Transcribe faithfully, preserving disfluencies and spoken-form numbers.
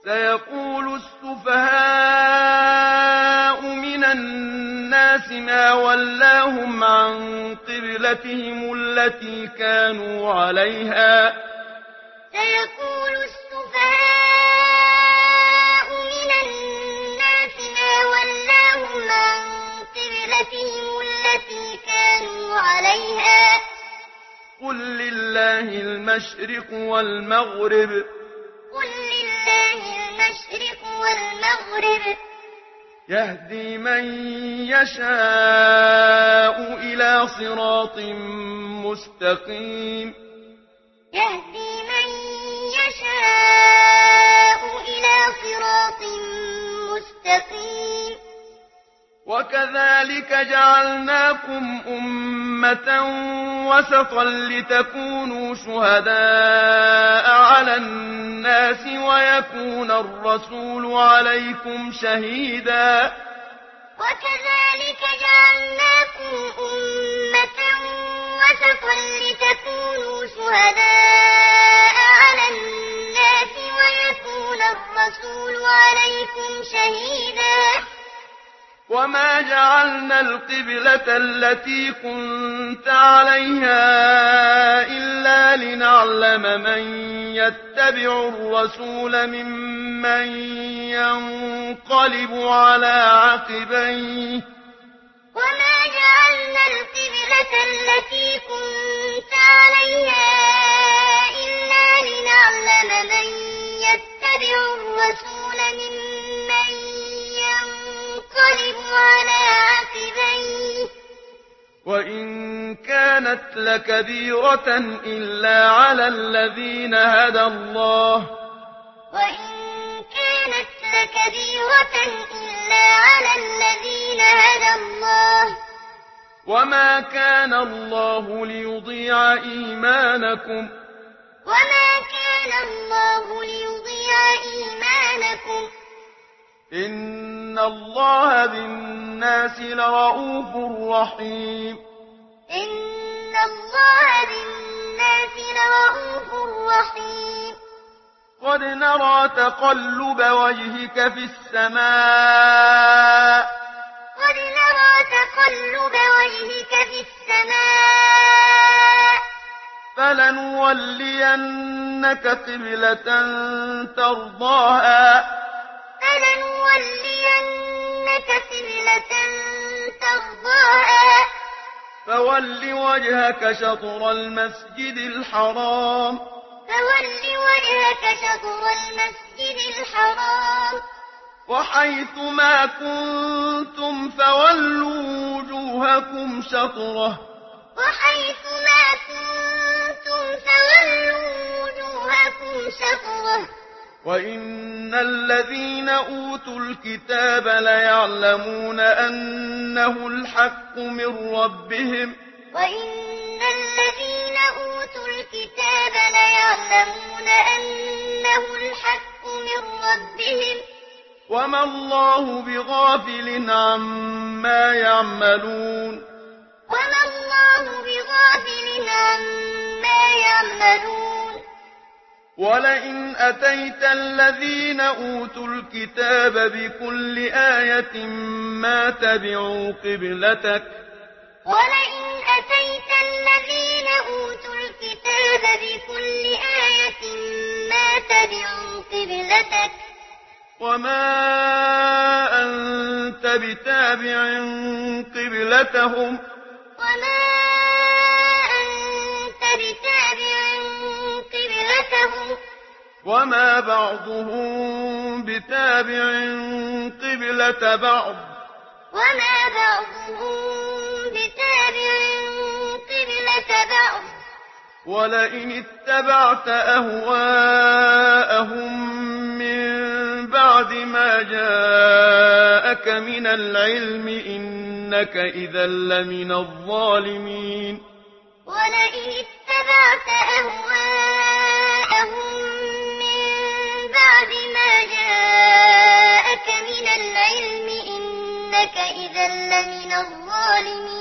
سيقول السفهاء من الناس ما ولاهم عن قبلتهم التي كانوا عليها سيقول السفهاء من الناس ما ولاهم عن قبلتهم التي كانوا عليها قل لله المشرق والمغرب قل لله المشرق والمغرب يهدي من يشاء إلى صراط مستقيم يهدي من يشاء إلى صراط مستقيم وكذلك جعلناكم أمة وسطا لتكونوا شهداء على الناس ويكون الرسول عليكم شهيدا وكذلك جعلناكم أمة وسطا لتكونوا شهداء على الناس ويكون الرسول عليكم شهيدا وما جعلنا القبلة التي كنت عليها إلا لنعلم من يتبع الرسول ممن ينقلب على عقبيه وما جعلنا القبلة التي كنت عليها إلا لنعلم من يتبع الرسول ممن ينقلب على عقبيه وإن كانت لكبيرة إلا على الذين هدى الله وإن كانت لكبيرة إلا على الذين هدى الله وما كان الله ليضيع إيمانكم وما كان الله ليضيع إيمانكم إن الله بالناس لرءوف رحيم إن الله بالناس لرءوف رحيم قد نرى تقلب وجهك في السماء قد نرى تقلب وجهك في السماء فلنولينك قبلة ترضاها فلنولينك قبلة ترضاها فول وجهك شطر المسجد الحرام فول وجهك شطر المسجد الحرام وحيث ما كنتم فولوا وجوهكم شطره وحيث ما كنتم فولوا وجوهكم شطره وإن الذين أوتوا الكتاب ليعلمون أنه الحق من ربهم وإن الذين أوتوا الكتاب ليعلمون أنه الحق من ربهم وما الله بغافل عما يعملون وما الله بغافل عما يعملون ولئن أتيت الذين أوتوا الكتاب بكل آية ما تبعوا قبلتك ولئن أتيت الذين أوتوا الكتاب بكل آية ما تبعوا قبلتك وما أنت بتابع قبلتهم وما أنت بتابع قبلتهم وما بعضهم بتابع قبلة بعض وما بعضهم بتابع قبلة بعض ولئن اتبعت أهواءهم من بعد ما جاءك من العلم إنك إذا لمن الظالمين ولئن اتبعت أهواءهم من بعد ما جاءك من العلم إنك إذا لمن الظالمين